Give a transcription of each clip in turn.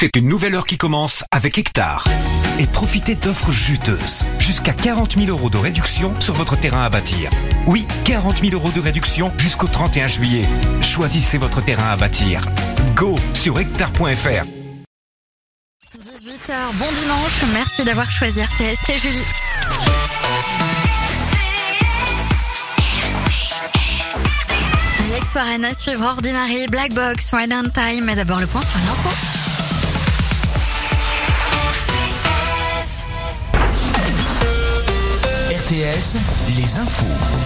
C'est une nouvelle heure qui commence avec Hectare. Et profitez d'offres juteuses. Jusqu'à 40 000 € de réduction sur votre terrain à bâtir. Oui, 40 000 € de réduction jusqu'au 31 juillet. Choisissez votre terrain à bâtir. Go sur hectare.fr. 18h, bon dimanche. Merci d'avoir choisi RTS. C'est Julie. Alex Warren à suivre, Ordinary, Black Box, Right on Time. Mais d'abord le point sur l'info. RTS, les infos.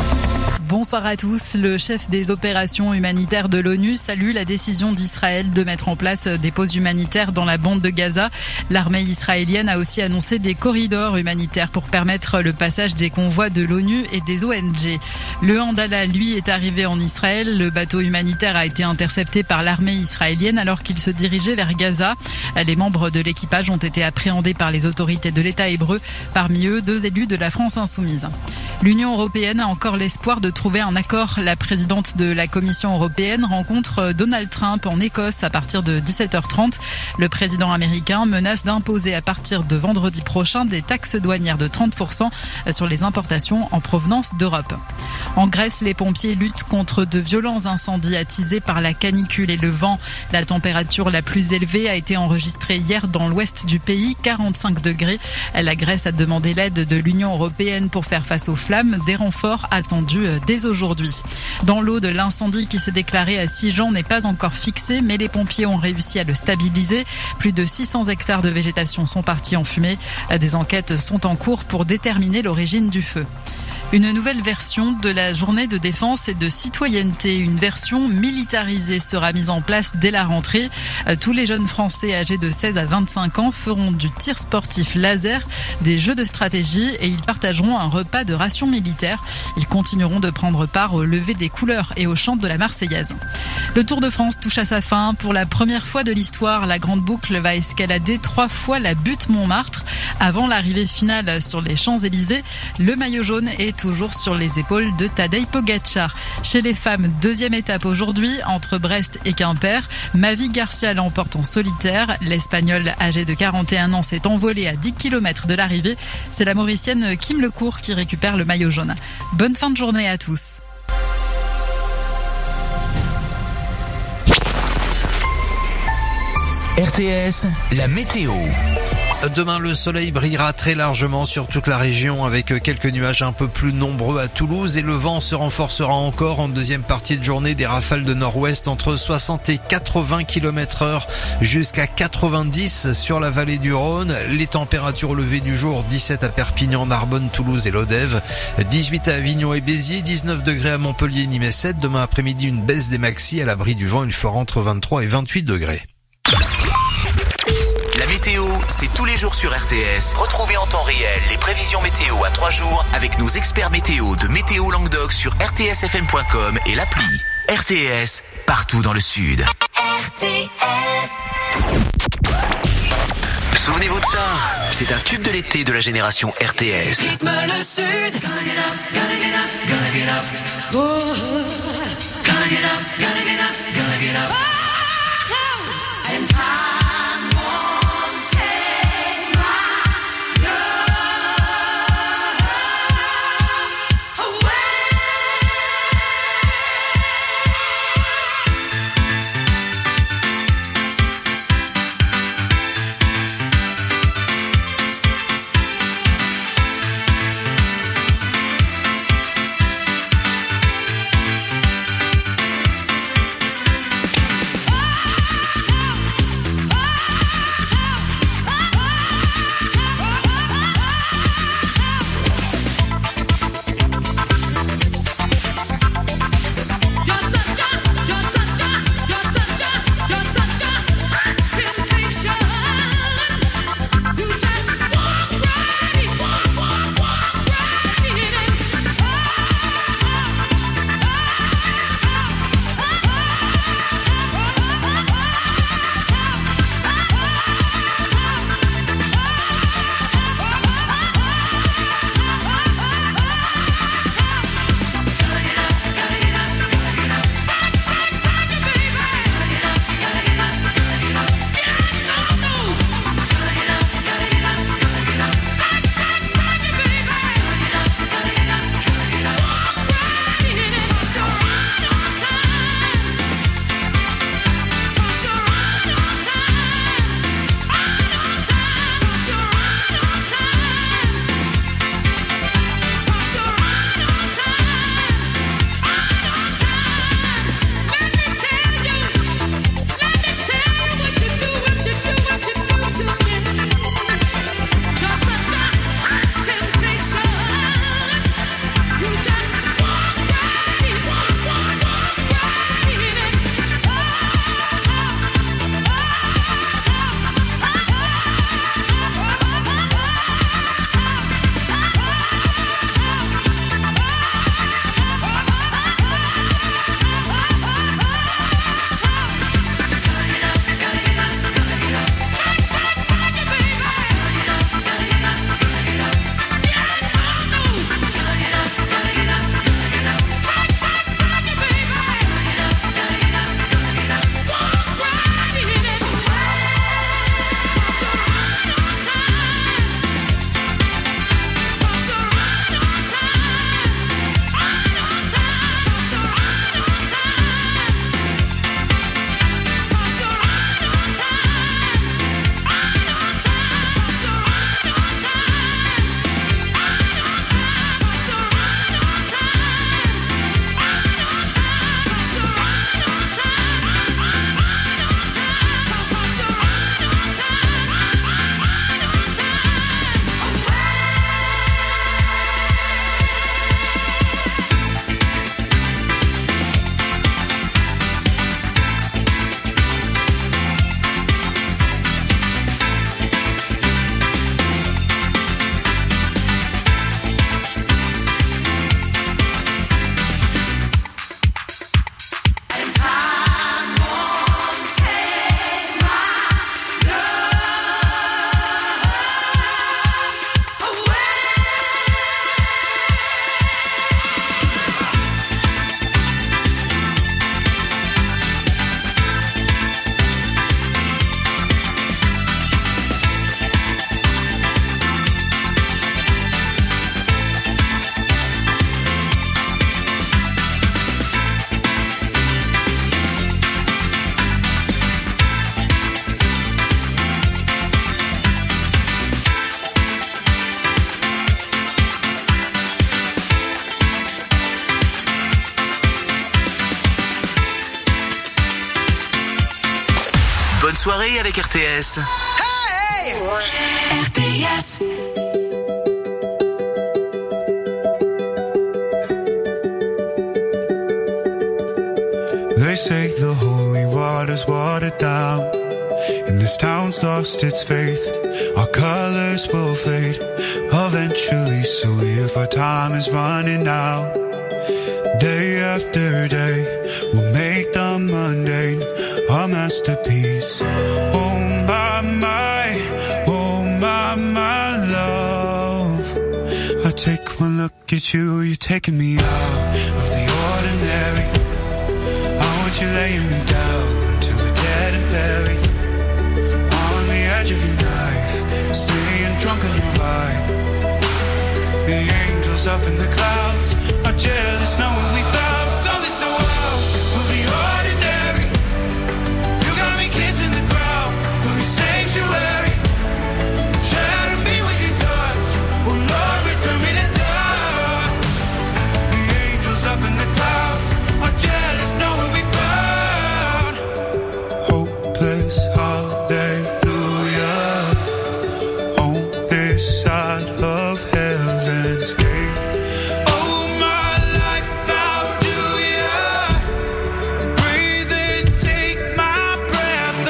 Bonsoir à tous. Le chef des opérations humanitaires de l'ONU salue la décision d'Israël de mettre en place des pauses humanitaires dans la bande de Gaza. L'armée israélienne a aussi annoncé des corridors humanitaires pour permettre le passage des convois de l'ONU et des ONG. Le Handala, lui, est arrivé en Israël. Le bateau humanitaire a été intercepté par l'armée israélienne alors qu'il se dirigeait vers Gaza. Les membres de l'équipage ont été appréhendés par les autorités de l'État hébreu. Parmi eux, 2 élus de la France insoumise. L'Union européenne a encore l'espoir de trouver un accord. La présidente de la Commission européenne rencontre Donald Trump en Écosse à partir de 17h30. Le président américain menace d'imposer à partir de vendredi prochain des taxes douanières de 30% sur les importations en provenance d'Europe. En Grèce, les pompiers luttent contre de violents incendies attisés par la canicule et le vent. La température la plus élevée a été enregistrée hier dans l'ouest du pays, 45 degrés. La Grèce a demandé l'aide de l'Union européenne pour faire face aux flammes, des renforts attendus dès aujourd'hui. Dans l'eau de l'incendie qui s'est déclaré à Sijan n'est pas encore fixé, mais les pompiers ont réussi à le stabiliser. Plus de 600 hectares de végétation sont partis en fumée. Des enquêtes sont en cours pour déterminer l'origine du feu. Une nouvelle version de la journée de défense et de citoyenneté. Une version militarisée sera mise en place dès la rentrée. Tous les jeunes Français âgés de 16 à 25 ans feront du tir sportif laser, des jeux de stratégie et ils partageront un repas de ration militaire. Ils continueront de prendre part au lever des couleurs et au chant de la Marseillaise. Le Tour de France touche à sa fin. Pour la première fois de l'histoire, la Grande Boucle va escalader 3 fois la butte Montmartre. Avant l'arrivée finale sur les Champs-Élysées, le maillot jaune est toujours sur les épaules de Tadej Pogačar. Chez les femmes, 2e étape aujourd'hui entre Brest et Quimper. Mavi Garcia l'emporte en solitaire. L'Espagnole âgée de 41 ans s'est envolée à 10 km de l'arrivée. C'est la Mauricienne Kim Lecourt qui récupère le maillot jaune. Bonne fin de journée à tous. RTS, la météo. Demain, le soleil brillera très largement sur toute la région avec quelques nuages un peu plus nombreux à Toulouse et le vent se renforcera encore en deuxième partie de journée. Des rafales de nord-ouest entre 60 et 80 km/h jusqu'à 90 sur la vallée du Rhône. Les températures au lever du jour, 17 à Perpignan, Narbonne, Toulouse et Lodève, 18 à Avignon et Béziers, 19 degrés à Montpellier, Nîmes et 7. Demain après-midi, une baisse des maxis à l'abri du vent. Il fera entre 23 et 28 degrés. La météo, c'est tous les jours sur RTS. Retrouvez en temps réel les prévisions météo à 3 jours avec nos experts météo de Météo Languedoc sur rtsfm.com et l'appli. RTS, partout dans le sud. RTS. Souvenez-vous de ça, c'est un tube de l'été de la génération RTS. Rythme le sud. Gonna get up, gonna get up, gonna get up. Oh, gonna get up, gonna get up, gonna get up. Oh, and time won't take my love away. soirée avec RTS. RTS. They say the holy water's watered down, and this town's lost its faith. Our colors will fade eventually, so if our time is running out, day after day, we'll make the mundane a masterpiece. Oh my love, I take one look at you, you're taking me out of the ordinary. I want you laying me down till we're dead and buried, on the edge of your knife, staying drunk on your vibe. The angels up in the clouds are jealous knowing we found something so wild of the ordinary. You got me kissing the ground of your sanctuary. Shatter me with your touch, oh Lord, return me to dust. The angels up in the clouds are jealous knowing we found hopeless hallelujah on this side of heaven's gate. Oh my life, how do ya breathe and take my breath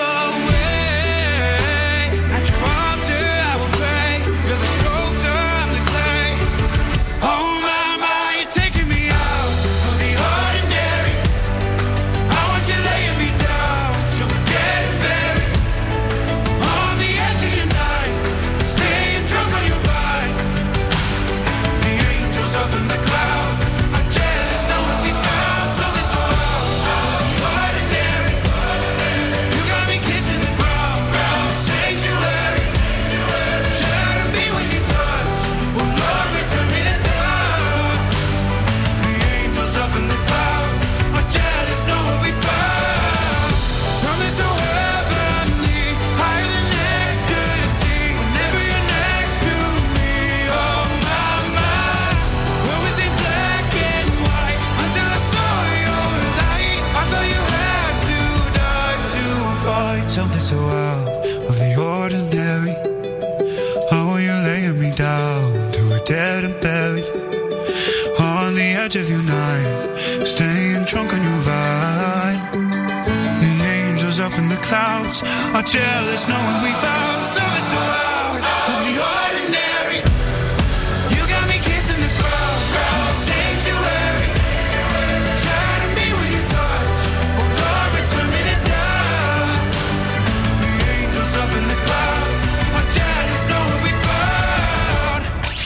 away? At your altar I will pray, you're the sculptor, I'm the clay. Oh my, you're taking me out of the ordinary. I want you laying me down till we're dead and buried, on the edge of your knife, staying drunk on your vine. The angels up in the clouds are jealous knowing we found something so ordinary. You got me kissing the ground, sanctuary. Shatter me with your touch, oh Lord, return me to dust. The angels up in the clouds are jealous knowing we found something so heavenly, higher than ecstasy. Whenever you're next to me, oh my, where was it black and white until I saw your light? I thought you had to die to find something so out of the ordinary. How are you laying me down till we're dead and buried, on the edge of your knife, staying drunk on your vine. The angels up in the clouds are jealous knowing we found something so out of the ordinary. You got me kissing the ground, sanctuary. Shatter me with your touch, oh Lord, return me to dust. The angels up in the clouds are jealous knowing we found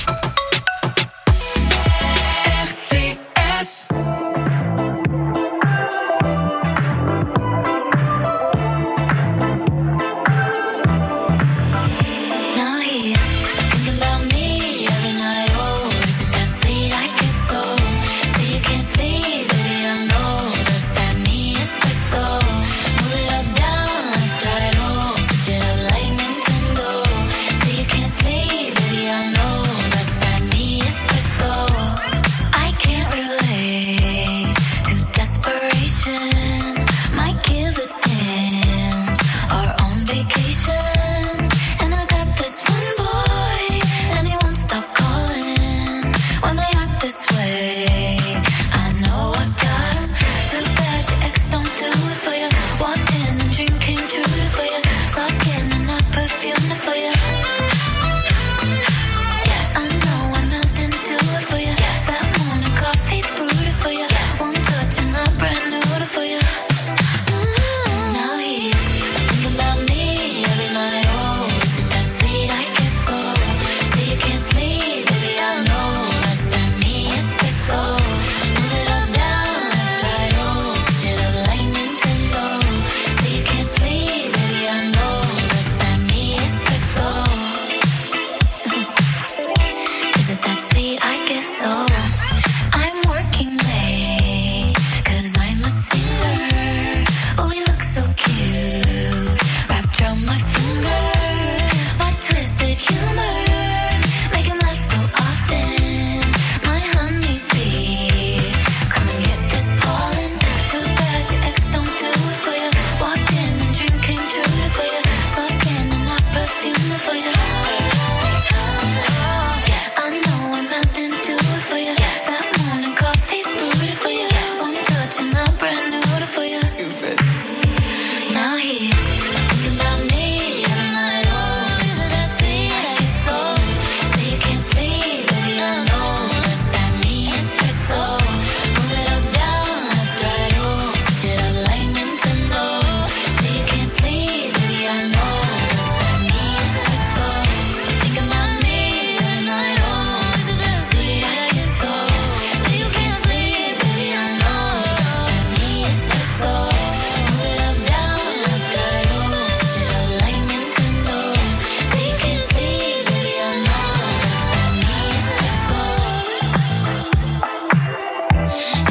RTS.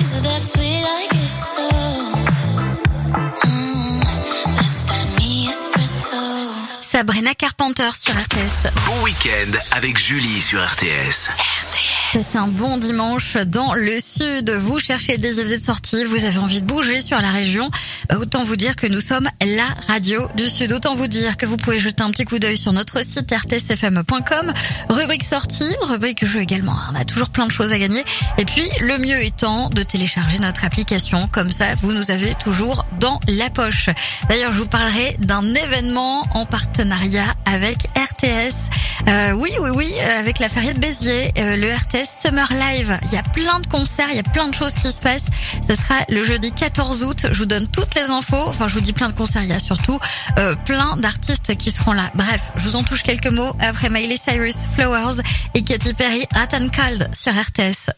Is it that sweet? I guess so. That's that me espresso. Sabrina Carpenter sur RTS. Bon week-end avec Julie sur RTS. C'est un bon dimanche dans le sud. Vous cherchez des idées de sortie, vous avez envie de bouger sur la région. Autant vous dire que nous sommes la radio du sud. Autant vous dire que vous pouvez jeter un petit coup d'œil sur notre site rtsfm.com. Rubrique sortie, rubrique jeu également. On a toujours plein de choses à gagner. Et puis, le mieux étant de télécharger notre application. Comme ça, vous nous avez toujours dans la poche. D'ailleurs, je vous parlerai d'un événement en partenariat avec RTS. Oui, avec la Feria de Béziers, le RTS Summer Live. Il y a plein de concerts, il y a plein de choses qui se passent. Ce sera le jeudi 14 août. Je vous donne toutes les infos. Enfin, je vous dis plein de concerts. Il y a surtout plein d'artistes qui seront là. Bref, je vous en touche quelques mots après Miley Cyrus, Flowers et Katy Perry, Hot and Cold sur RTS.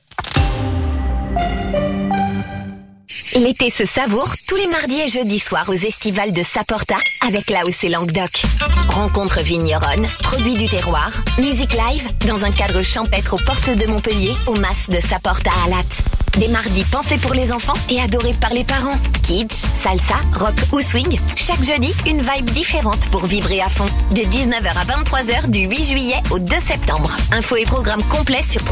L'été se savoure tous les mardis et jeudis soirs aux estivales de Saporta avec l'AOC Languedoc. Rencontres vigneronnes, produits du terroir, musique live dans un cadre champêtre aux portes de Montpellier au Mas de Saporta à Latte. Des mardis pensés pour les enfants et adorés par les parents. Kitsch, salsa, rock ou swing. Chaque jeudi, une vibe différente pour vibrer à fond. De 19h à 23h du 8 juillet au 2 septembre. Infos et programmes complets sur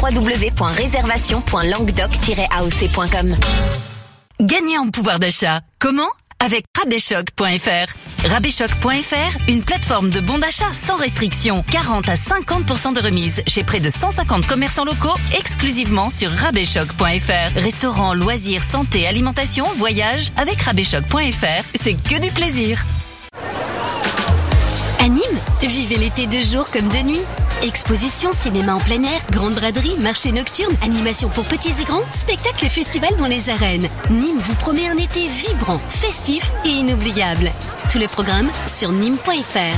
www.réservation.languedoc-aoc.com. Gagnez en pouvoir d'achat. Comment ? Avec Rabaichoc.fr. Rabaichoc.fr, une plateforme de bons d'achat sans restriction. 40 à 50% de remise chez près de 150 commerçants locaux exclusivement sur Rabaichoc.fr. Restaurants, loisirs, santé, alimentation, voyage. Avec Rabaichoc.fr, c'est que du plaisir. À Nîmes, vivez l'été de jour comme de nuit. Exposition, cinéma en plein air, grande braderie, marché nocturne, animation pour petits et grands, spectacle et festival dans les arènes. Nîmes vous promet un été vibrant, festif et inoubliable. Tous les programmes sur nîmes.fr.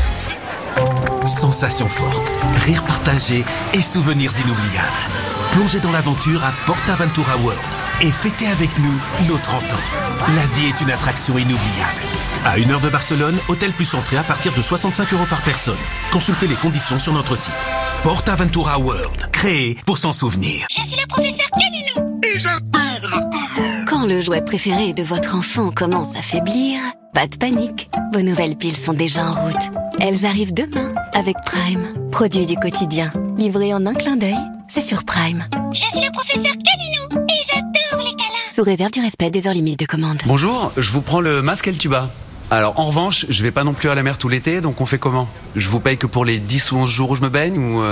Sensations fortes, rires partagés et souvenirs inoubliables. Plongez dans l'aventure à PortAventura World et fêtez avec nous nos 30 ans. La vie est une attraction inoubliable. À 1 heure de Barcelone, hôtel plus entrée à partir de 65 € par personne. Consultez les conditions sur notre site. PortAventura World, créé pour s'en souvenir. Je suis le professeur Canino et j'adore. Quand le jouet préféré de votre enfant commence à faiblir, pas de panique. Vos nouvelles piles sont déjà en route. Elles arrivent demain avec Prime. Produit du quotidien, livré en un clin d'œil, c'est sur Prime. Je suis le professeur Canino et j'adore les câlins. Sous réserve du respect des heures limites de commande. Bonjour, je vous prends le masque et le tuba. Alors en revanche, je vais pas non plus à la mer tout l'été, donc on fait comment ? Je vous paye que pour les 10 ou 11 jours où je me baigne ou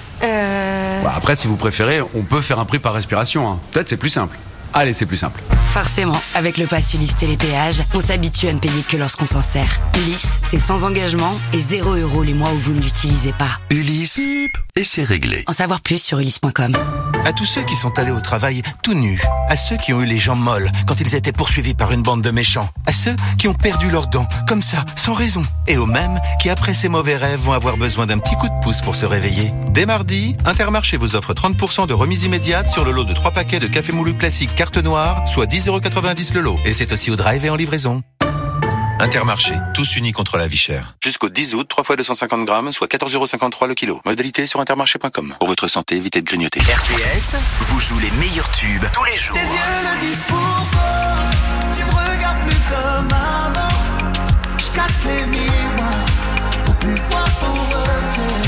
Bah, après, si vous préférez, on peut faire un prix par respiration, hein. Peut-être c'est plus simple. Allez, c'est plus simple. Forcément, avec le pass Ulysse Télépéage, on s'habitue à ne payer que lorsqu'on s'en sert. Ulysse, c'est sans engagement et 0 € les mois où vous ne l'utilisez pas. Ulysse, et c'est réglé. En savoir plus sur ulysse.com. À tous ceux qui sont allés au travail tout nus, à ceux qui ont eu les jambes molles quand ils étaient poursuivis par une bande de méchants, à ceux qui ont perdu leurs dents, comme ça, sans raison, et aux mêmes qui, après ces mauvais rêves, vont avoir besoin d'un petit coup de pouce pour se réveiller. Dès mardi, Intermarché vous offre 30% de remise immédiate sur le lot de 3 paquets de café moulu classique carte noire, soit 10,90 € le lot. Et c'est aussi au drive et en livraison. Intermarché, tous unis contre la vie chère. Jusqu'au 10 août, 3 fois 250 grammes, soit 14,53 € le kilo. Modalité sur intermarché.com. Pour votre santé, évitez de grignoter. RTS vous joue les meilleurs tubes tous les jours. Tes yeux le disent pourquoi tu me regardes plus comme avant. Je casse les miroirs pour plus voir ton reflet.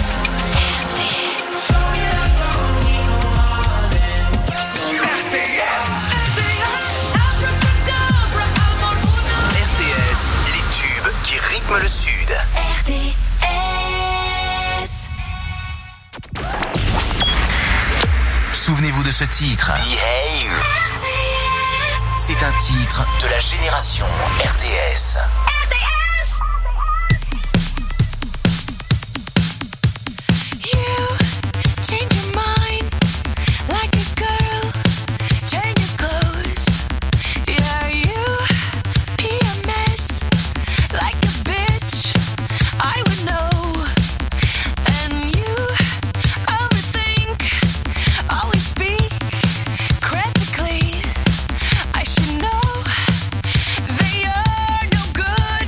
Le Sud. RTS. Souvenez-vous de ce titre. Behave. C'est un titre de la génération RTS. Good.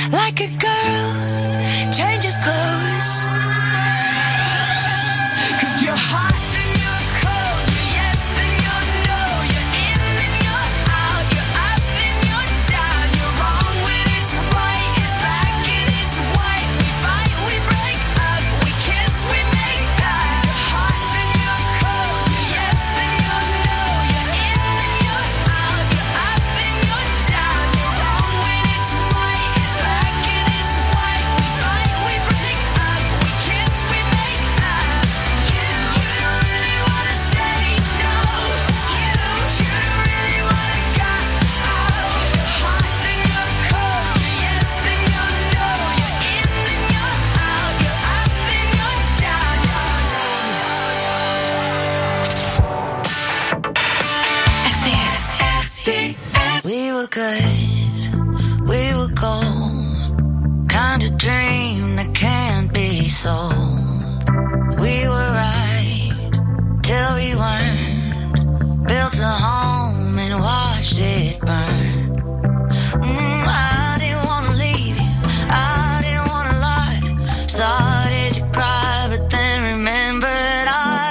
like a girl changes clothes. 'Cause you're hot and you're cold, you're yes then you're no, you're in and you're out, you're up and you're down, you're wrong when it's right, it's back and it's white. We fight, we break up, we kiss, we make up. Hot then you're cold, you're yes then you're no, you're in and you're out, you're up and you're down, you're wrong when it's right, it's back and it's white. We fight, we break up, we kiss, we make up. You don't really wanna stay, no. You don't really wanna go out. You're hot then you're cold, you're yes then you're no, you're in and you're out, you're up and you're down. RTS. We were good, we were gold, kind of dream that can't be sold. We were right till we weren't, built a home and watched it burn. I didn't wanna leave you, I didn't wanna lie. Started to cry, but then remembered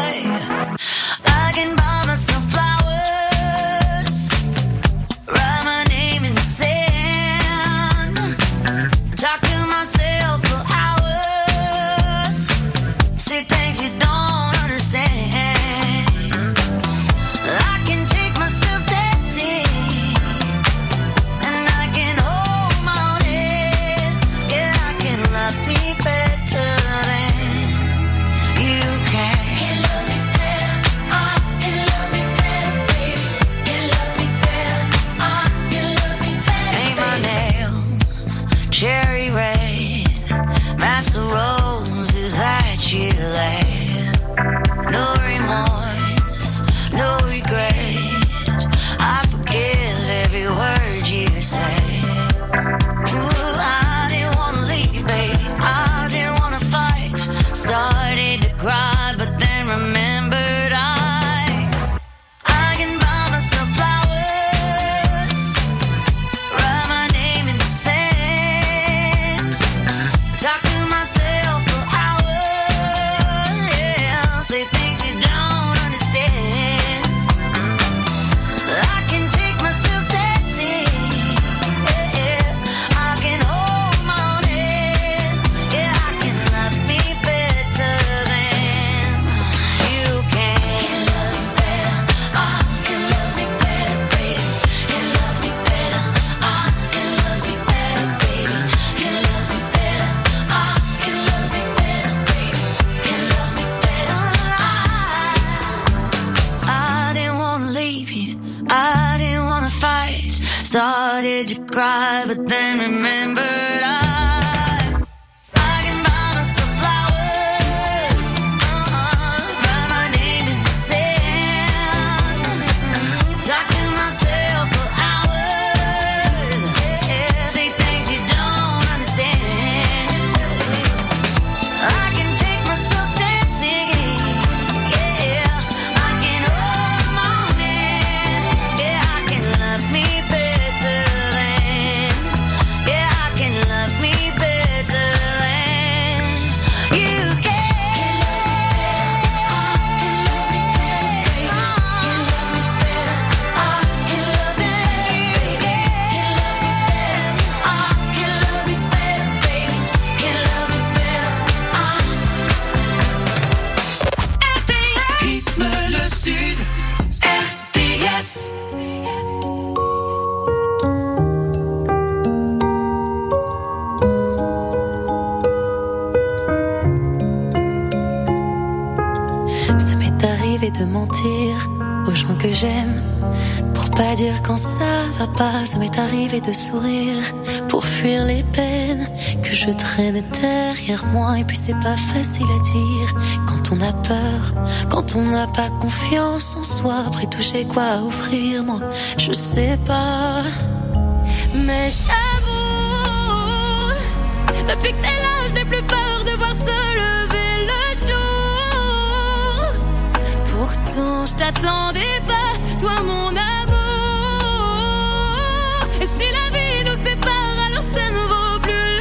I can buy myself flowers, write my name in the sand, talk to myself for hours, say things you don't understand. I can take myself dancing, and I can hold my own head. Yeah, I can love me better than you can. Can love me better, can love me better, baby. Can love me better, can love me better. Paint my nails cherry red, match the roses that you laid. No remorse, no regret. I forgive every word you say. Ooh, I didn't wanna leave, baby. I didn't wanna fight. Started to cry, but then remembered I can buy myself flowers, write my name in the sand, talk to myself for hours, yeah, say things you don't understand. I can take myself dancing, yeah, I can hold my own head, yeah, I can love me better than you can. Can love me better, can love me better, baby. Can love me better, can love me better, baby. Can love me better, can love me better, baby. Can love me better. I didn't wanna leave you, I didn't wanna fight. Started to cry, but then remembered I can buy myself flowers, write my name in the sand, talk to myself for hours, yeah, say things you don't understand. I can take myself dancing, yeah, I can hold my own hand, yeah, I can love me better than, yeah, I can love me better than you can. Rythme le Sud, RTS. Ça m'est arrivé de mentir aux gens que j'aime pour pas dire quand ça va pas. Ça m'est arrivé de sourire pour fuir les peines que je traîne derrière moi. Et puis c'est pas facile à dire quand on a peur, quand on n'a pas confiance en soi. Après tout j'ai quoi à offrir, moi je sais pas. Mais j'avoue, depuis que t'es là je n'ai plus peur de voir se lever le jour. Pourtant je t'attendais pas, toi mon amour. Et si la vie nous sépare, alors ça ne vaut plus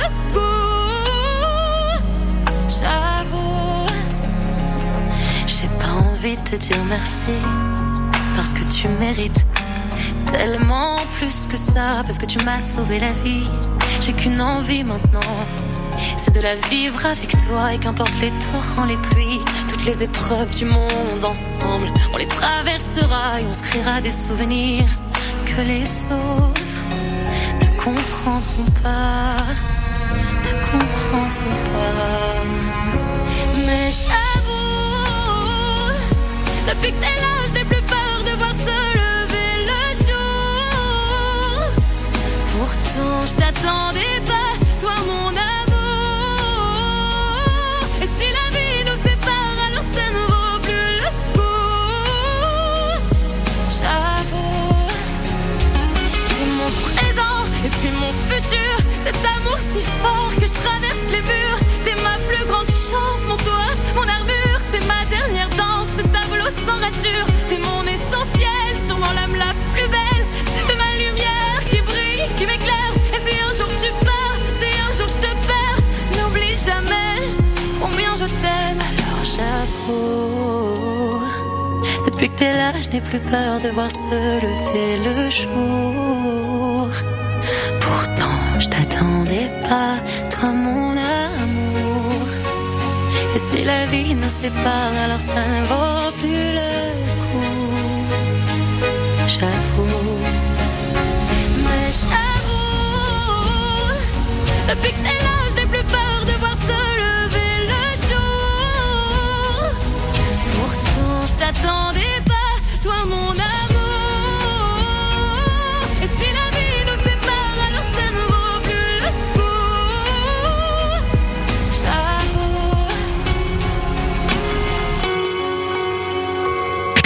te dire merci, parce que tu mérites tellement plus que ça, parce que tu m'as sauvé la vie. J'ai qu'une envie maintenant, c'est de la vivre avec toi. Et qu'importe les torrents, les pluies, toutes les épreuves du monde ensemble, on les traversera et on se créera des souvenirs que les autres ne comprendront pas, ne comprendront pas. Mais j'avoue, depuis que t'es là, je n'ai plus peur de voir se lever le jour. Pourtant, je t'attendais pas, toi mon amour. Et si la vie nous sépare, alors ça ne vaut plus le coup. J'avoue, t'es mon présent et puis mon futur. Cet amour si fort que je traverse les murs. T'es ma plus grande chance, mon toit, mon armure. T'es ma dernière danse, ce tableau sans rature. T'es mon essentiel, sûrement l'âme la plus belle. T'es ma lumière qui brille, qui m'éclaire. Et si un jour tu pars, si un jour je te perds, n'oublie jamais combien je t'aime. Alors j'avoue, depuis que t'es là, je n'ai plus peur de voir se lever le jour. Pourtant, je t'attendais pas, toi mon amour. Et si la vie nous sépare, alors ça ne vaut plus le coup. J'avoue, mais j'avoue, depuis que t'es là, je n'ai plus peur de voir se lever le jour. Pourtant, je t'attendais pas, toi mon amour. Et si la vie nous sépare, alors ça ne vaut plus le coup. J'avoue.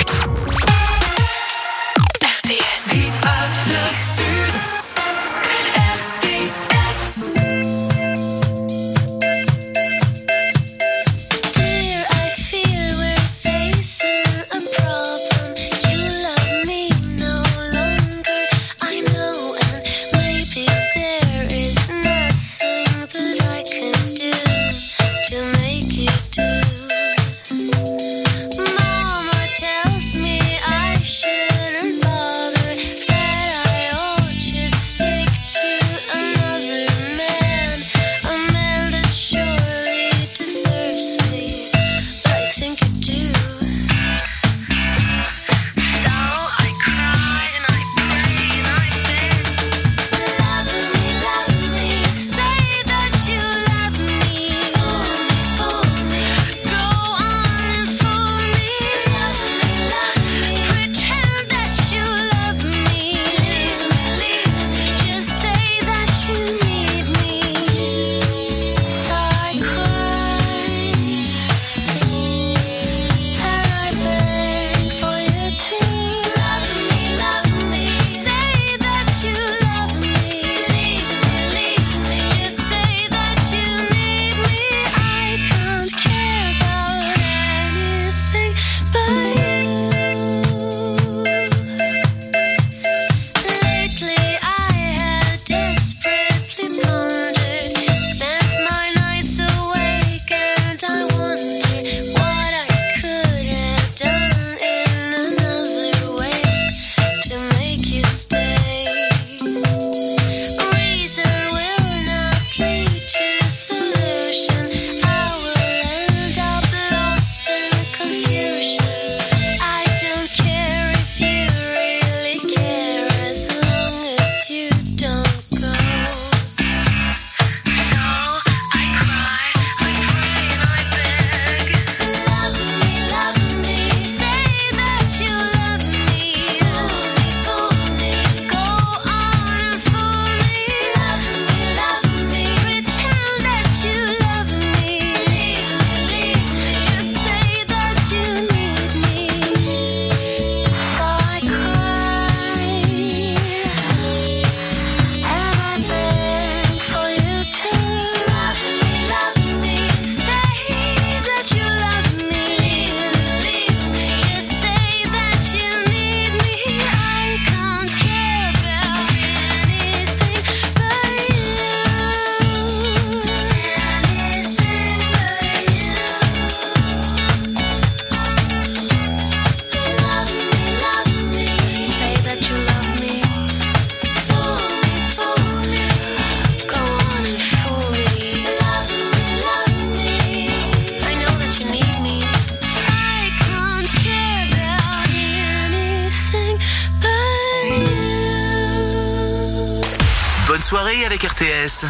bonne soirée avec RTS.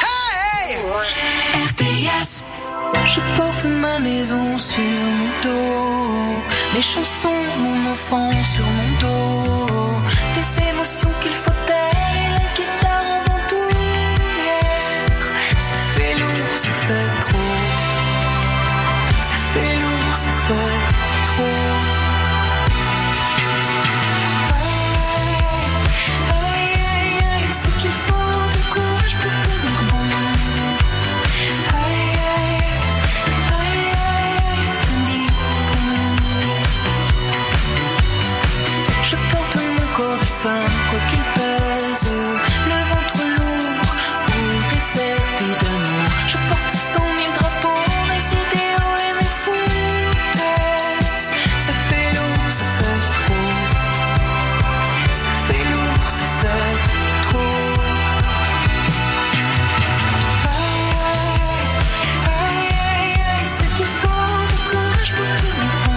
RTS. Je porte ma maison sur mon dos, mes chansons, mon enfant sur mon dos, des émotions qu'il faut taire et la guitare en bandoulière. Ça fait lourd, ça fait trop. Ça fait lourd, ça fait trop. Aïe, aïe, aïe, c'est qu'il faut du courage pour tenir bon. Je porte mon corps de femme, quoi qu'il pèse, le ventre lourd ou déserté d'amour. Je porte 100 000 drapeaux, mes idéaux et mes foutaises. Ça fait lourd, ça fait trop. Ça fait lourd, ça fait trop. Aïe, aïe, aïe, aïe, c'est qu'il faut du courage pour tenir bon.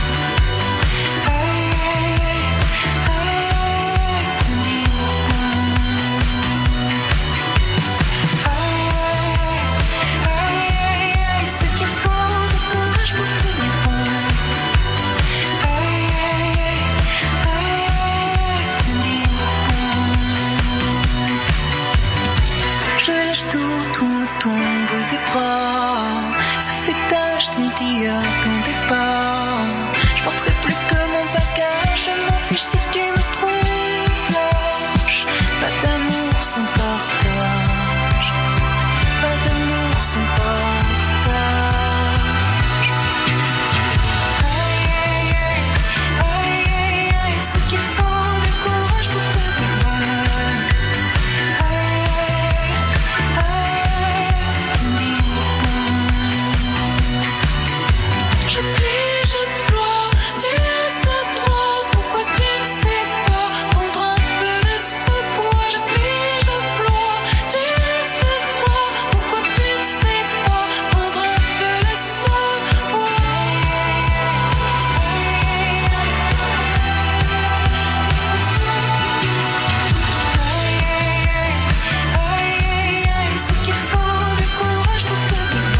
Je lâche tout me tombe des bras. Ça fait tache d'une t'attendais pas. Je porterai plus que mon bagage. Je m'en fiche si tu me trouves lâche. Pas d'amour sans partage. Pas d'amour sans partage. Aïe, aïe, aïe, aïe, aïe, aïe, c'est qu'il faut du courage pour tenir bon. Je plie, je ploie, tu restes à trois. Pourquoi tu ne sais pas prendre un peu de ce poids? Je plie, je ploie, tu restes à trois. Pourquoi tu ne sais pas prendre un peu de ce poids? Aïe, aïe, aïe, c'est qu'il faut du courage pour tenir bon.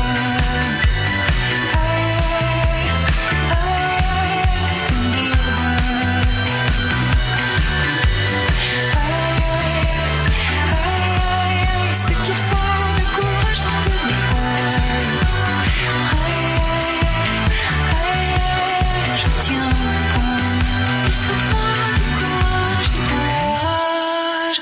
C'est qu'il faut du courage pour tenir bon. Je tiens bon. Il faudra du courage, du courage.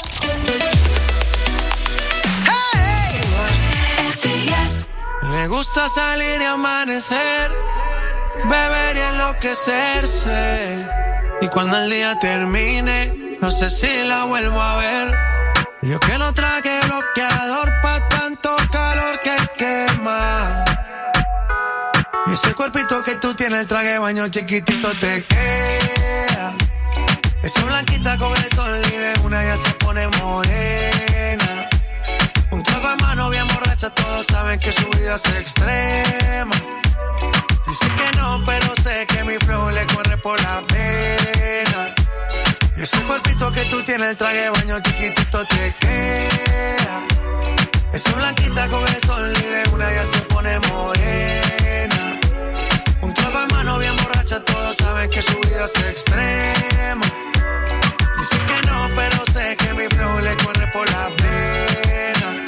RTS. Le gusta salir y amanecer, beber y enloquecerse. Y cuando el día termine, no sé si la vuelvo a ver. Yo que no traje bloqueador pa' tanto calor que quema. Y ese cuerpito que tú tienes, el traje de baño chiquitito te queda. Esa blanquita con el sol y de una ya se pone morena. Un trago en mano bien borracha, todos saben que su vida es extrema. Dice que no, pero sé que mi flow le corre por la pena. Y ese cuerpito que tú tienes, el traje de baño chiquitito te queda. Esa blanquita con el sol y de una ya se pone morena. Un trago en mano bien borracha, todos saben que su vida es extrema. Dice que no, pero sé que mi flow le corre por la pena.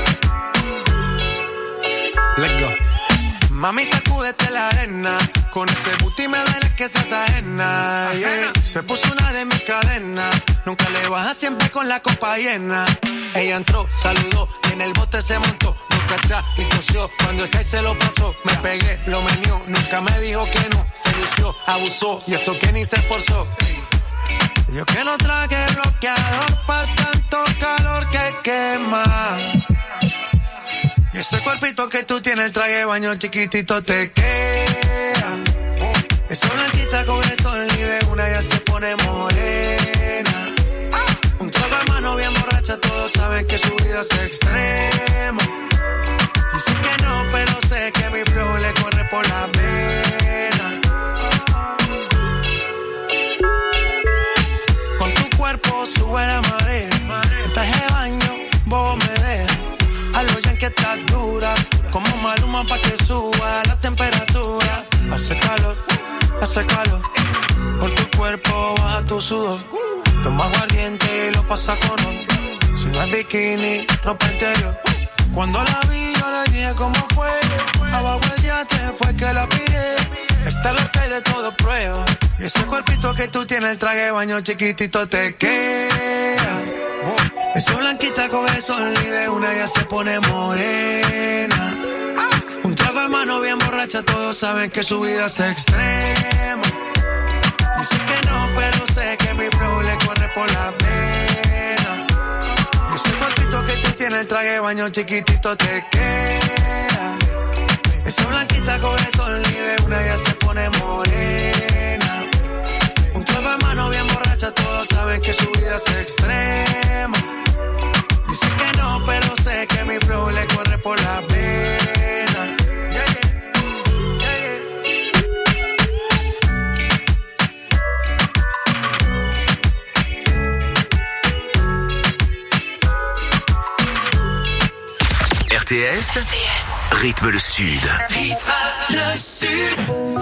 Let's go. Mami, sacúdete la arena. Con ese booty me duele que seas ajena. Yeah. Se puso una de mis cadenas. Nunca le baja, siempre con la copa llena. Ella entró, saludó y en el bote se montó. Nunca atrás y tosió. Cuando el Sky se lo pasó, me pegué, lo menió. Nunca me dijo que no. Se lució, abusó y eso que ni se esforzó. Yo que no traje bloqueador pa' tanto calor que quema. Y ese cuerpito que tú tienes, el traje de baño chiquitito te queda. Esa blanquita con el sol y de una ya se pone morena. Un trago de mano bien borracha, todos saben que su vida es extrema. Dicen que no, pero sé que mi flow le corre por la pena. Con tu cuerpo sube la marea. Estás de baño estás dura, como Maluma pa' que suba la temperatura. Hace calor, por tu cuerpo baja tu sudor. Toma aguardiente y lo pasa con ron. Si no es bikini, ropa interior. Cuando la vi yo le dije cómo fue. Abajo el yate fue que la pillé. Está lo que hay de todo prueba. Y ese cuerpito que tú tienes, el traje de baño chiquitito te queda. Esa blanquita con el sol y de una ya se pone morena. Un trago de mano bien borracha, todos saben que su vida es extrema. Dicen que no, pero sé que mi flow le corre por la pena. Y ese cuerpito que tú tienes, el traje de baño chiquitito te queda. Esa blanquita con el sol y de una ya se pone morena. Un trago de mano bien borracha, todos saben que su vida es extrema. Dicen que no, pero sé que mi flow le corre por la pena. Yeah, yeah. Yeah, yeah. RTS, rythme le sud. Rythme le sud.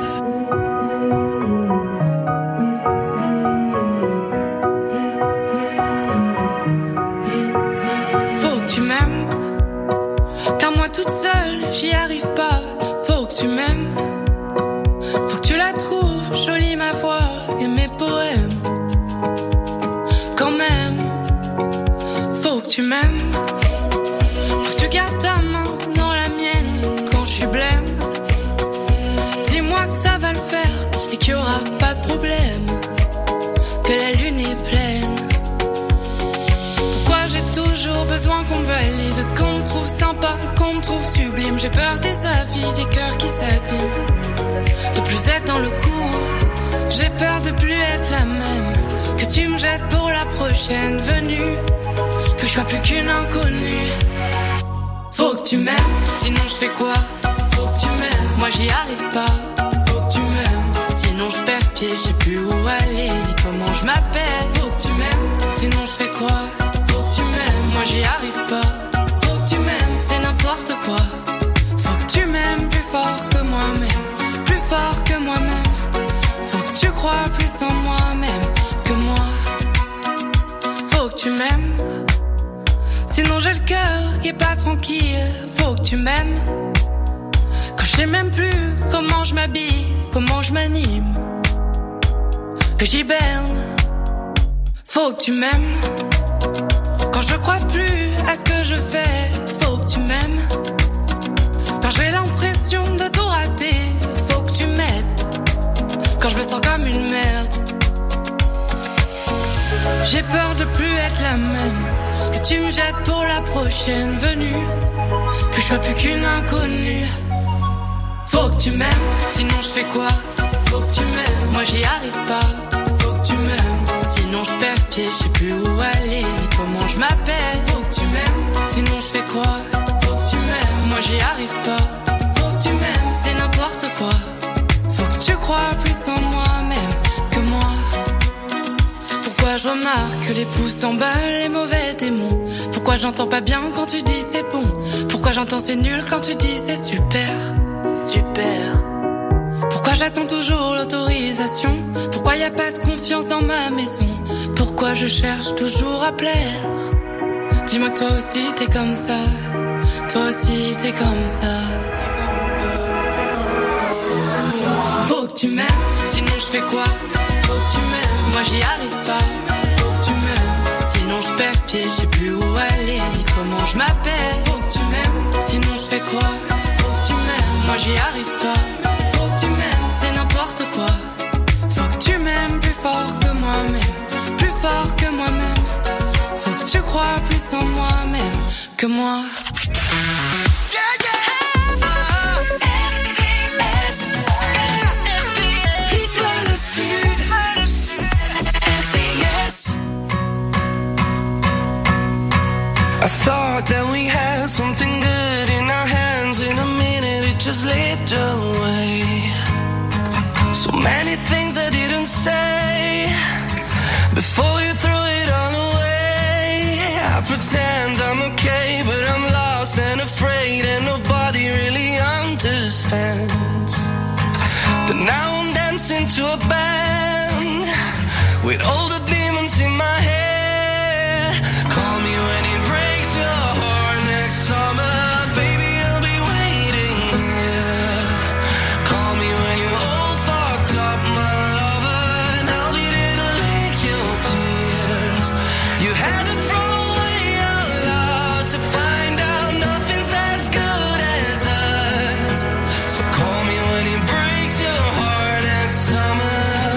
Toute seule, j'y arrive pas. Faut que tu m'aimes. Faut que tu la trouves jolie ma voix et mes poèmes. Quand même, faut que tu m'aimes. Faut que tu gardes ta main dans la mienne quand je suis blême. Dis-moi que ça va le faire et qu'il y aura pas de problème. Que la lune est pleine. Pourquoi j'ai toujours besoin qu'on me valide, qu'on me trouve sympa, qu'on me trouve sublime. J'ai peur des avis, des cœurs qui s'abîment. De plus être dans le coup, j'ai peur de plus être la même. Que tu me jettes pour la prochaine venue, que je sois plus qu'une inconnue. Faut que tu m'aimes, sinon je fais quoi? Faut que tu m'aimes, moi j'y arrive pas. Faut que tu m'aimes, sinon je perds pied, je sais plus où aller, ni comment je m'appelle. Faut que tu m'aimes, sinon je fais quoi? Moi j'y arrive pas. Faut que tu m'aimes, c'est n'importe quoi. Faut que tu m'aimes plus fort que moi-même, plus fort que moi-même. Faut que tu crois plus en moi-même que moi. Faut que tu m'aimes, sinon j'ai le cœur qui est pas tranquille. Faut que tu m'aimes, quand je sais même plus comment je m'habille, comment je m'anime, que j'hiberne. Faut que tu m'aimes, quand je crois plus à ce que je fais. Faut que tu m'aimes, quand j'ai l'impression de tout rater. Faut que tu m'aides, quand je me sens comme une merde. J'ai peur de plus être la même, que tu me jettes pour la prochaine venue, que je sois plus qu'une inconnue. Faut que tu m'aimes, sinon je fais quoi? Faut que tu m'aimes, moi j'y arrive pas. Faut que tu m'aimes, sinon je perds pied, je sais plus où aller, ni comment je m'appelle. Faut que tu m'aimes, sinon je fais quoi? Faut que tu m'aimes, moi j'y arrive pas. Faut que tu m'aimes, c'est n'importe quoi. Faut que tu crois plus en moi-même que moi. Pourquoi je remarque que les pouces s'emballent, les mauvais démons? Pourquoi j'entends pas bien quand tu dis c'est bon? Pourquoi j'entends c'est nul quand tu dis c'est super? C'est super. Pourquoi j'attends toujours l'autorisation? Pourquoi y a pas de confiance dans ma maison? Pourquoi je cherche toujours à plaire? Dis-moi que toi aussi t'es comme ça. Toi aussi t'es comme ça. Faut que tu m'aimes, sinon je fais quoi? Faut que tu m'aimes, moi j'y arrive pas. Faut que tu m'aimes, sinon je perds pied, je sais plus où aller, ni comment je m'appelle. Faut que tu m'aimes, sinon je fais quoi? Faut que tu m'aimes, moi j'y arrive pas. Faut que tu m'aimes, c'est n'importe quoi. Faut que tu m'aimes plus fort que moi-même, plus fort que moi-même. Faut que tu crois plus en moi-même que moi. I thought that we had something good in our hands. In a minute it just slipped away. So many things I didn't say before you threw it all away. I pretend I'm okay, but I'm lost. lost and afraid and nobody really understands. But now I'm dancing to a band with all the demons in my head. Call me when it breaks your heart next summer. Baby, I'll be waiting here. Call me when you're all fucked up, my lover, and I'll be there to lick your tears. You had to throw away our love to find out nothing's as good as us. So call me when it breaks your heart next summer.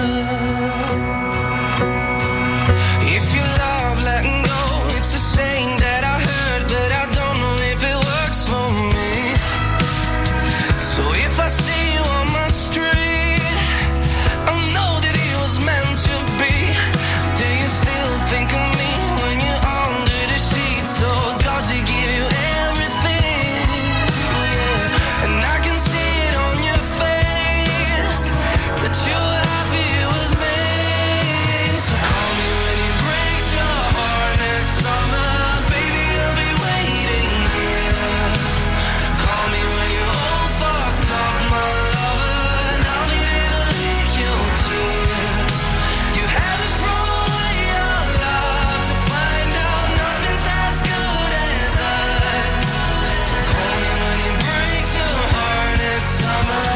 If you love letting go, it's a saying that I heard, but I don't know if it works for me. So if I see you on my street, I know that it was meant to be. Do you still think of me when you're under the sheets? So does it give you everything? Yeah. And I can see it on your face that you're happy with me. So call me when it breaks your heart next summer. Baby, I'll be waiting here. Call me when you're all fucked up, my lover, and I'll be there to lick your tears. You had to throw away your love to find out nothing's as good as us. So call me when it breaks your heart next summer.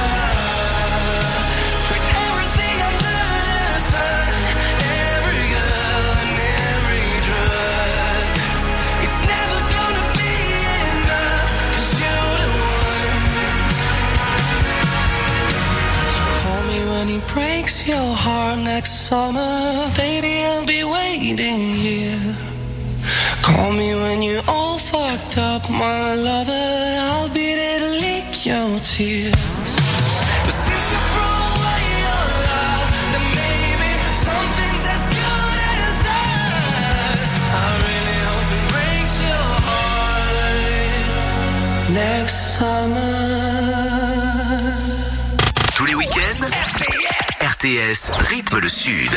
With everything under the sun, every girl and every drug, it's never gonna be enough, 'cause you're the one. Call me when he breaks your heart next summer. Baby, I'll be waiting here. Call me when you're all fucked up, my lover, I'll be there to lick your tears. But since you throw away your love, then maybe something's as good as us. I really hope it breaks your heart next summer. Tous les week-ends, RTS rythme le Sud.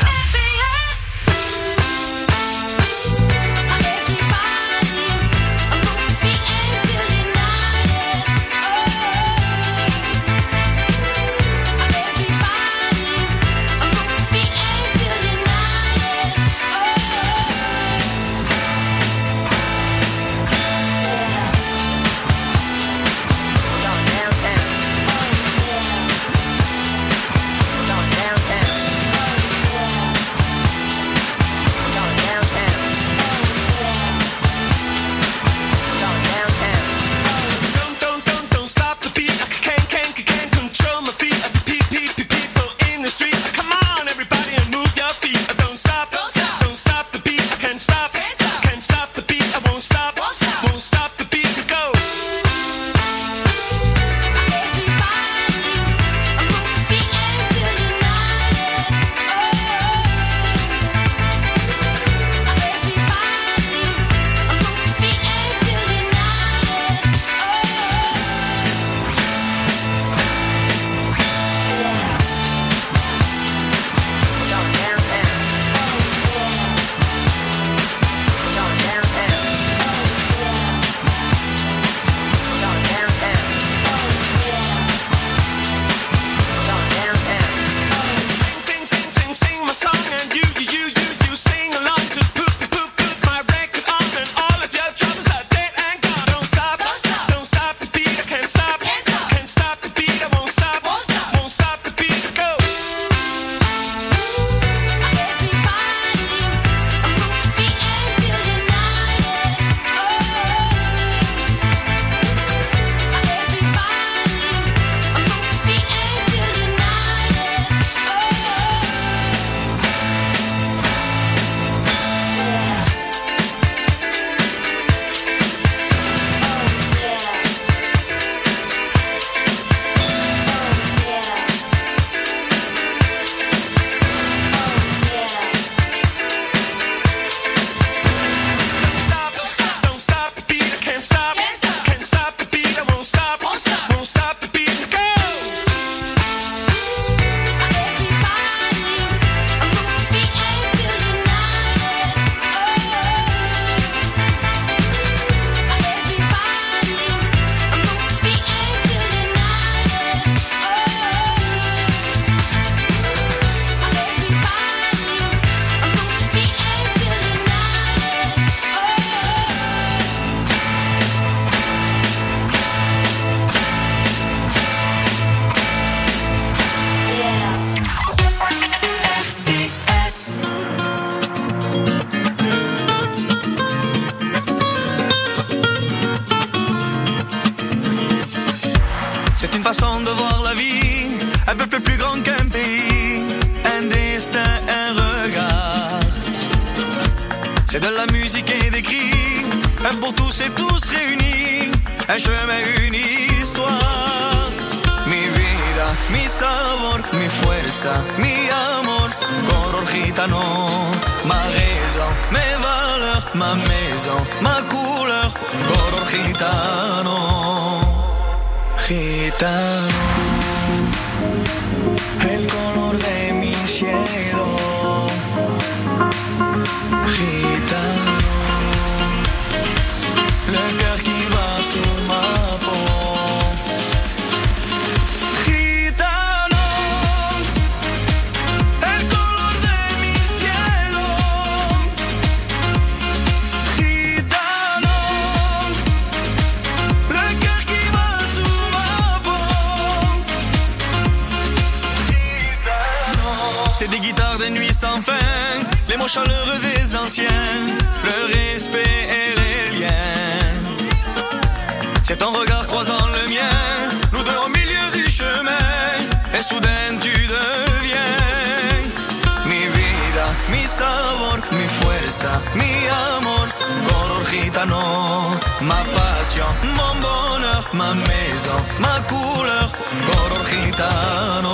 C'est une façon de voir la vie, un peuple plus grand qu'un pays, un destin, un regard. C'est de la musique et des cris, un pour tous et tous réunis, un chemin, une histoire. Mi vida, mi sabor, mi fuerza, mi amor, color gitano. Ma raison, mes valeurs, ma maison, ma couleur, color gitano. Gitano, el color de mi cielo. Gitano, le cœur qui bat sur ma peau. Gitano, el color de mi cielo. Gitano, le cœur qui bat sur ma peau. Gitano, c'est des guitares de nuit sans fin, les mots chaleureux des anciens, le respect et les liens. C'est ton regard croisant le mien, nous deux au milieu du chemin, et soudain tu deviens mi vida, mi sabor, mi fuerza, mi amor, color gitano. Ma passion, mon bonheur, ma maison, ma couleur, color gitano.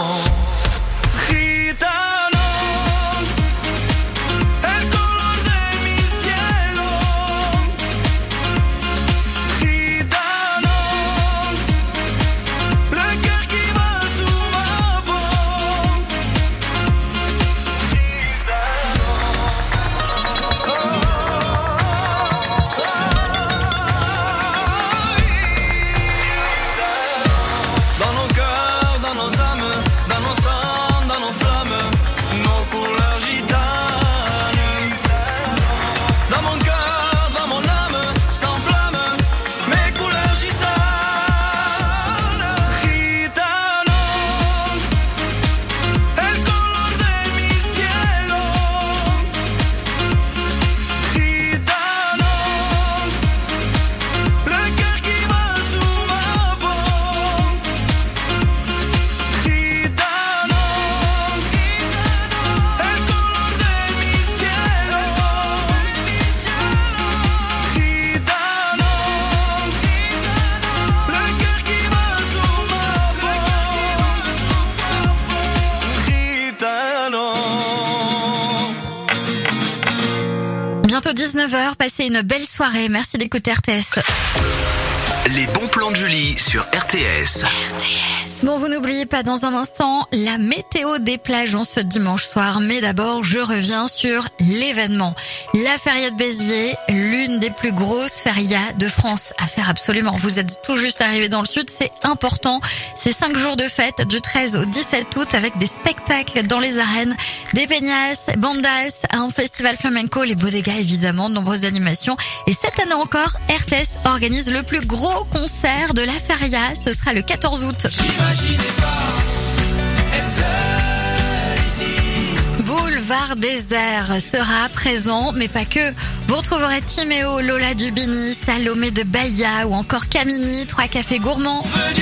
Bientôt 19h, passez une belle soirée. Merci d'écouter RTS. Les bons plans de Julie sur RTS. Bon, vous n'oubliez pas dans un instant la météo des plages en ce dimanche soir. Mais d'abord, je reviens sur l'événement. La feria de Béziers, l'une des plus grosses ferias de France à faire absolument. Vous êtes tout juste arrivé dans le sud, c'est important. C'est 5 jours de fête du 13 au 17 août avec des spectacles dans les arènes, des peñas, bandas, un festival flamenco, les bodegas évidemment, de nombreuses animations. Et cette année encore, RTS organise le plus gros concert de la feria. Ce sera le 14 août. Boulevard Désert sera présent, mais pas que. Vous retrouverez Timéo, Lola Dubini, Salomé de Bahia ou encore Camini, 3 cafés gourmands.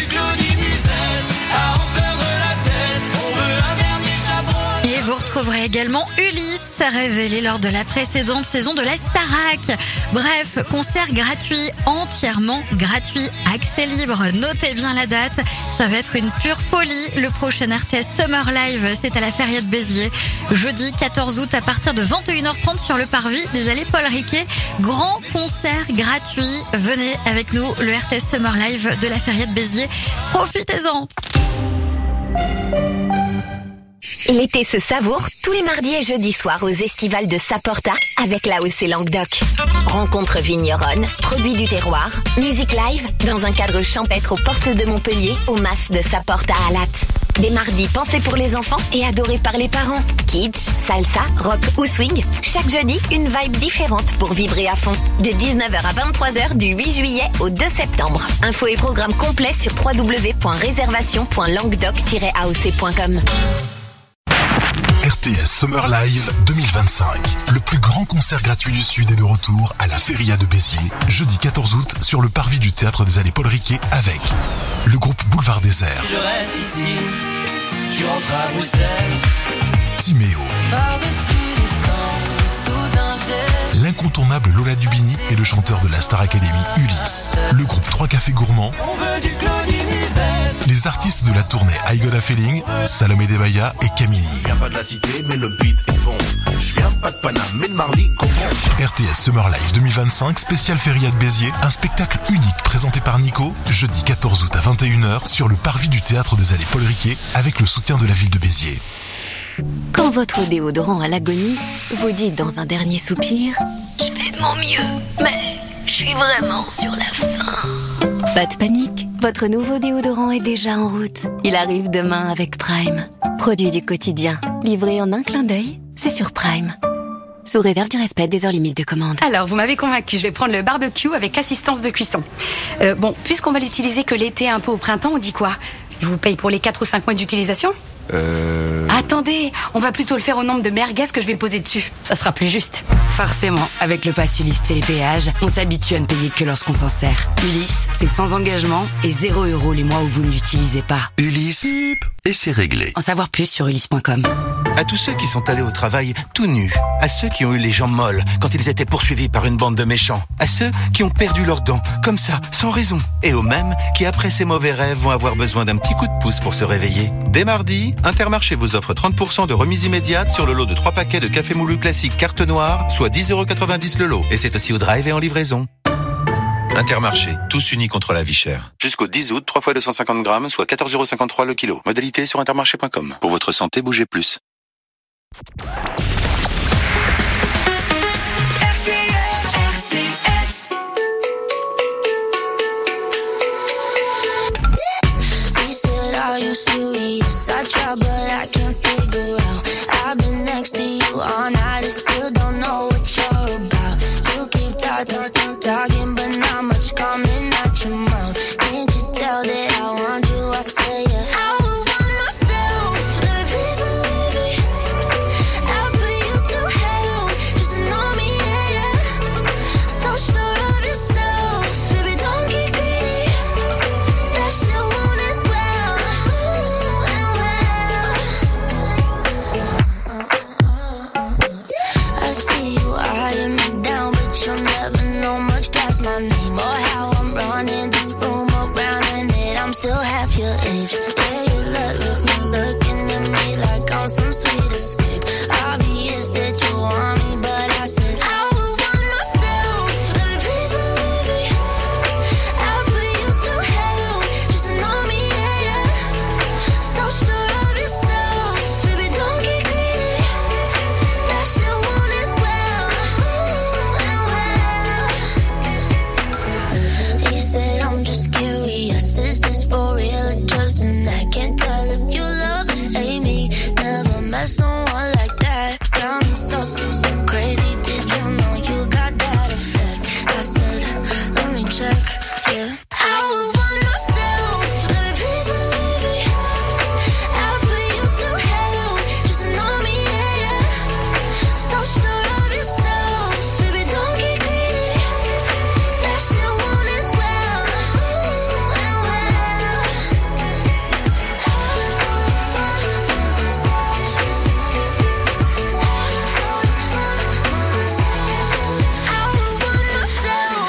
Et vous retrouverez également Ulysse, révélé lors de la précédente saison de la Starac. Bref, concert gratuit, entièrement gratuit, accès libre. Notez bien la date, ça va être une pure folie. Le prochain RTS Summer Live, c'est à la feria de Béziers, jeudi 14 août à partir de 21h30 sur le parvis des allées Paul Riquet. Grand concert gratuit. Venez avec nous, le RTS Summer Live de la feria de Béziers. Profitez-en. L'été se savoure tous les mardis et jeudis soirs aux estivales de Saporta avec l'AOC Languedoc. Rencontres vigneronnes, produits du terroir, musique live dans un cadre champêtre aux portes de Montpellier au mas de Saporta à Latte. Des mardis pensés pour les enfants et adorés par les parents. Kitsch, salsa, rock ou swing. Chaque jeudi, une vibe différente pour vibrer à fond. De 19h à 23h du 8 juillet au 2 septembre. Infos et programmes complets sur www.réservation.languedoc-aoc.com. RTS Summer Live 2025. Le plus grand concert gratuit du Sud est de retour à la Feria de Béziers, jeudi 14 août sur le parvis du Théâtre des Allées Paul Riquet avec le groupe Boulevard Désert. Si je reste ici, tu rentres à Bruxelles. Timéo. Par-dessus les temps, soudain j'ai... L'incontournable Lola Dubini et le chanteur de la Star Academy Ulysse. Le groupe 3 Cafés Gourmands. On veut du Claudie Musette. Les artistes de la tournée I Got a Feeling, Salomé Debaya et Camini. Je viens pas de la cité, mais le beat est bon. Je viens pas de Paname, mais de Marly, comment? RTS Summer Live 2025, spécial Feria de Béziers, un spectacle unique présenté par Nico, jeudi 14 août à 21h sur le parvis du Théâtre des Allées Paul Riquet avec le soutien de la ville de Béziers. Quand votre déodorant à l'agonie, vous dites dans un dernier soupir « Je fais de mon mieux, mais je suis vraiment sur la fin ». Pas de panique, votre nouveau déodorant est déjà en route. Il arrive demain avec Prime. Produit du quotidien, livré en un clin d'œil, c'est sur Prime. Sous réserve du respect des heures limites de commande. Alors, vous m'avez convaincu, je vais prendre le barbecue avec assistance de cuisson. Bon, puisqu'on va l'utiliser que l'été, un peu au printemps, on dit quoi? Je vous paye pour les 4 ou 5 mois d'utilisation? Attendez, on va plutôt le faire au nombre de merguez que je vais le poser dessus. Ça sera plus juste. Forcément, avec le pass Ulysse et les péages, on s'habitue à ne payer que lorsqu'on s'en sert. Ulysse, c'est sans engagement et 0 € les mois où vous ne l'utilisez pas. Ulysse, et c'est réglé. En savoir plus sur ulysse.com. À tous ceux qui sont allés au travail tout nus, à ceux qui ont eu les jambes molles quand ils étaient poursuivis par une bande de méchants, à ceux qui ont perdu leurs dents, comme ça, sans raison, et aux mêmes qui après ces mauvais rêves vont avoir besoin d'un petit coup de pouce pour se réveiller. Dès mardi, Intermarché vous offre 30% de remise immédiate sur le lot de 3 paquets de café moulu classique carte noire, soit 10,90 € le lot. Et c'est aussi au drive et en livraison. Intermarché, tous unis contre la vie chère. Jusqu'au 10 août, 3 fois 250 grammes, soit 14,53 € le kilo. Modalité sur intermarché.com. Pour votre santé, bougez plus. Are you serious? I try but I can't figure out. I've been next to you all night and still don't know what you're about. You keep talking but not much coming out your mouth. Can't you tell that I want you? I say yeah. I would want myself, baby, please believe me. I'll put you through hell, just know me, yeah, yeah. So sure of yourself, baby, don't get greedy. That shit want it well. I see you eyeing me down, but you'll never know much past my name or how I'm running this room around and that I'm still half your age. Yeah, you looking at me like I'm some sweet escape. Obvious that you want me, but I said I would want myself. Baby, please believe me. I'll put you through hell, just know me, yeah, yeah. So sure of yourself, baby, don't get greedy. That shit want it well. He said I'm just curious, is this for real or just an act? Can't tell if you love or hate me. Never met someone like that. Got me so crazy. Did you know you got that effect? I said, let me check, yeah. I would want myself, baby, please believe me. I'll put you through hell, just know me, yeah, yeah. So sure of yourself, baby, don't get greedy. That shit want it well. I would want myself.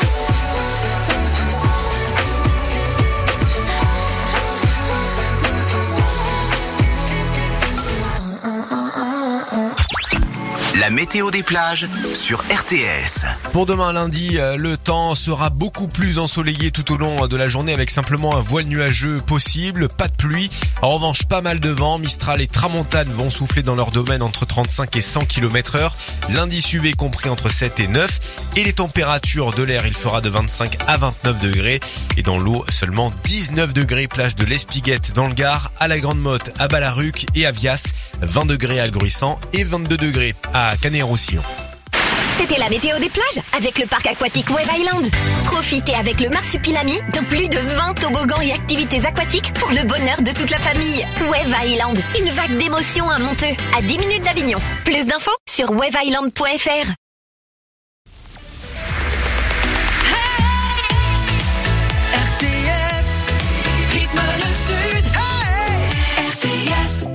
La météo des plages sur RTS. Pour demain lundi, le temps sera beaucoup plus ensoleillé tout au long de la journée avec simplement un voile nuageux possible, pas de pluie. En revanche, pas mal de vent, Mistral et Tramontane vont souffler dans leur domaine entre 35 et 100 km/h. L'indice UV compris entre 7 et 9. Et les températures de l'air, il fera de 25 à 29 degrés. Et dans l'eau, seulement 19 degrés, plage de l'Espiguette dans le Gard, à la Grande Motte, à Balaruc et à Vias. 20 degrés à Gruissant et 22 degrés à Canet-en-Roussillon. C'était la météo des plages avec le parc aquatique Wave Island. Profitez avec le Marsupilami de plus de 20 toboggans et activités aquatiques pour le bonheur de toute la famille. Wave Island, une vague d'émotions à Monteux, à 10 minutes d'Avignon. Plus d'infos sur waveisland.fr. RTS, rythme le sud. RTS.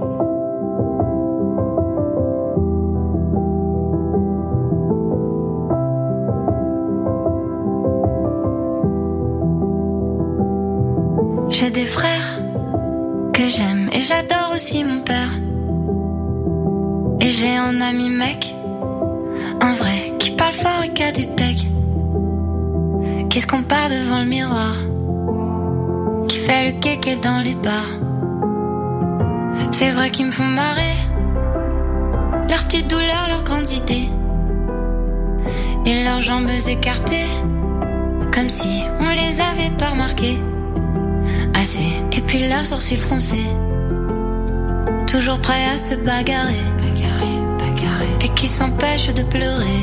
J'ai des frères que j'aime et j'adore aussi mon père. Et j'ai un ami mec, un vrai, qui parle fort et qui a des pecs, qui se compare devant le miroir, qui fait le kéké dans les bars. C'est vrai qu'ils me font marrer, leurs petites douleurs, leurs grandes idées, et leurs jambes écartées, comme si on les avait pas remarquées. Assez, et puis leurs sourcils froncés, toujours prêts à se bagarrer, et qui s'empêchent de pleurer,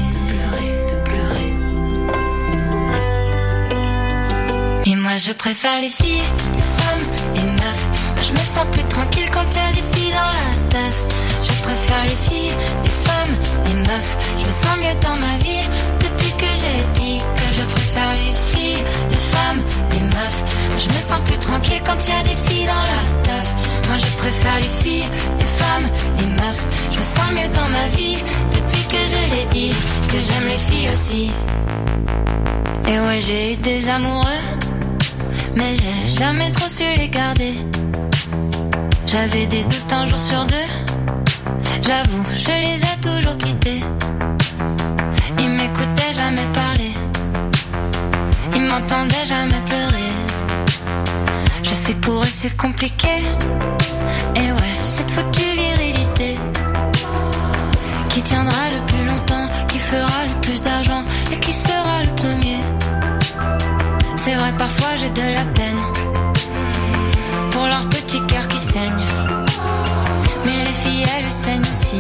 Et moi je préfère les filles, les femmes, les meufs. Moi je me sens plus tranquille quand y a des filles dans la teuf. Je préfère les filles, les femmes, les meufs. Je me sens mieux dans ma vie depuis que j'ai dit que je préfère les filles, les femmes, les meufs. Moi je me sens plus tranquille quand y a des filles dans la teuf. Moi je préfère les filles, les femmes, les meufs. Je me sens mieux dans ma vie depuis que je l'ai dit que j'aime les filles aussi. Et ouais, j'ai eu des amoureux, mais j'ai jamais trop su les garder. J'avais des doutes un jour sur deux, j'avoue, je les ai toujours quittés. Ils m'écoutaient jamais parler, ils m'entendaient jamais pleurer. Je sais que pour eux c'est compliqué, et ouais, cette foutue virilité qui tiendra le plus longtemps, qui fera le plus d'argent et qui sera le premier. C'est vrai, parfois j'ai de la peine pour leur petit cœur qui saigne, mais les filles elles saignent aussi.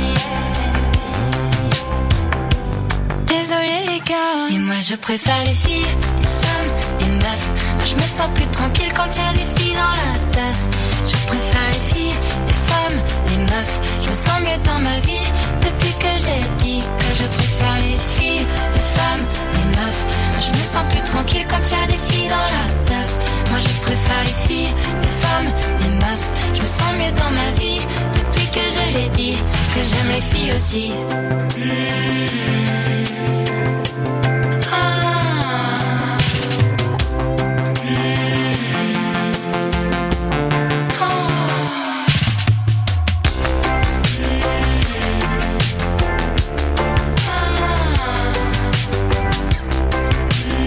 Désolée les gars, et moi je préfère les filles, les femmes, les meufs. Moi je me sens plus tranquille quand y a des filles dans la teuf. Je préfère les filles, les femmes, les meufs. Je me sens mieux dans ma vie depuis que j'ai dit que je préfère les filles, les femmes, les meufs. Moi je me sens plus tranquille quand y a des filles dans la teuf. Moi je préfère les filles, les femmes, les meufs. Je me sens mieux dans ma vie depuis que je l'ai dit que j'aime les filles aussi.